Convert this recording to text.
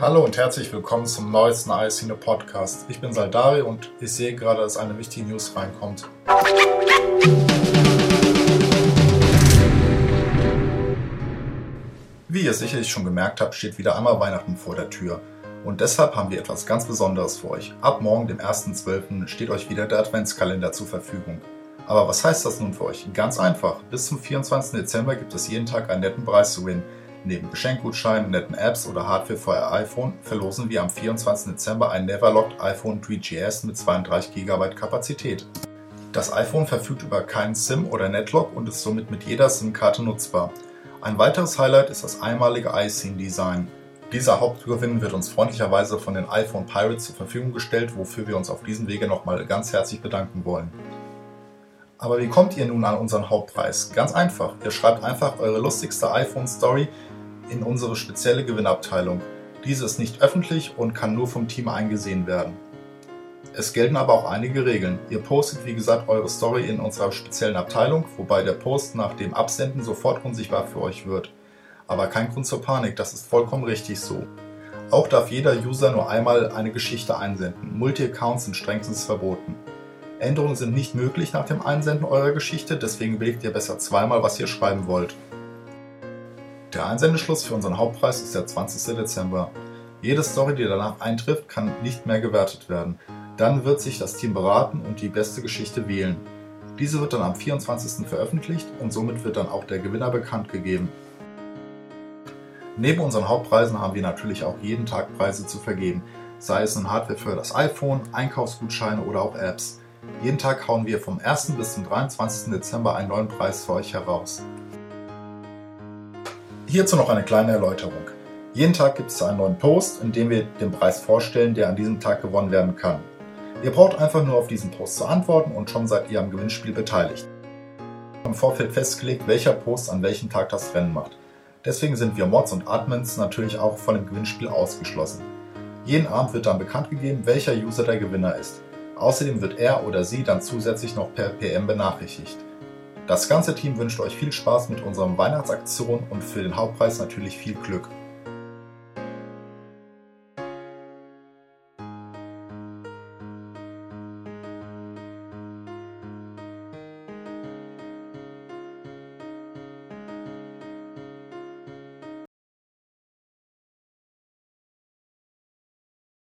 Hallo und herzlich willkommen zum neuesten iCine Podcast. Ich bin Saldari und ich sehe gerade, dass eine wichtige News reinkommt. Wie ihr sicherlich schon gemerkt habt, steht wieder einmal Weihnachten vor der Tür. Und deshalb haben wir etwas ganz Besonderes für euch. Ab morgen, dem 1.12., steht euch wieder der Adventskalender zur Verfügung. Aber was heißt das nun für euch? Ganz einfach. Bis zum 24. Dezember gibt es jeden Tag einen netten Preis zu gewinnen. Neben Geschenkgutscheinen, netten Apps oder Hardware für euer iPhone verlosen wir am 24. Dezember ein Neverlocked iPhone 3GS mit 32 GB Kapazität. Das iPhone verfügt über keinen SIM oder Netlock und ist somit mit jeder SIM-Karte nutzbar. Ein weiteres Highlight ist das einmalige iCine-Design. Dieser Hauptgewinn wird uns freundlicherweise von den iPhone Pirates zur Verfügung gestellt, wofür wir uns auf diesem Wege nochmal ganz herzlich bedanken wollen. Aber wie kommt ihr nun an unseren Hauptpreis? Ganz einfach, ihr schreibt einfach eure lustigste iPhone-Story in unsere spezielle Gewinnabteilung. Diese ist nicht öffentlich und kann nur vom Team eingesehen werden. Es gelten aber auch einige Regeln. Ihr postet wie gesagt eure Story in unserer speziellen Abteilung, wobei der Post nach dem Absenden sofort unsichtbar für euch wird. Aber kein Grund zur Panik, das ist vollkommen richtig so. Auch darf jeder User nur einmal eine Geschichte einsenden. Multi-Accounts sind strengstens verboten. Änderungen sind nicht möglich nach dem Einsenden eurer Geschichte, deswegen überlegt ihr besser zweimal, was ihr schreiben wollt. Der Einsendeschluss für unseren Hauptpreis ist der 20. Dezember. Jede Story, die danach eintrifft, kann nicht mehr gewertet werden. Dann wird sich das Team beraten und die beste Geschichte wählen. Diese wird dann am 24. veröffentlicht und somit wird dann auch der Gewinner bekannt gegeben. Neben unseren Hauptpreisen haben wir natürlich auch jeden Tag Preise zu vergeben, sei es nun Hardware für das iPhone, Einkaufsgutscheine oder auch Apps. Jeden Tag hauen wir vom 1. bis zum 23. Dezember einen neuen Preis für euch heraus. Hierzu noch eine kleine Erläuterung. Jeden Tag gibt es einen neuen Post, in dem wir den Preis vorstellen, der an diesem Tag gewonnen werden kann. Ihr braucht einfach nur auf diesen Post zu antworten und schon seid ihr am Gewinnspiel beteiligt. Wir haben im Vorfeld festgelegt, welcher Post an welchem Tag das Rennen macht. Deswegen sind wir Mods und Admins natürlich auch von dem Gewinnspiel ausgeschlossen. Jeden Abend wird dann bekannt gegeben, welcher User der Gewinner ist. Außerdem wird er oder sie dann zusätzlich noch per PM benachrichtigt. Das ganze Team wünscht euch viel Spaß mit unserer Weihnachtsaktion und für den Hauptpreis natürlich viel Glück.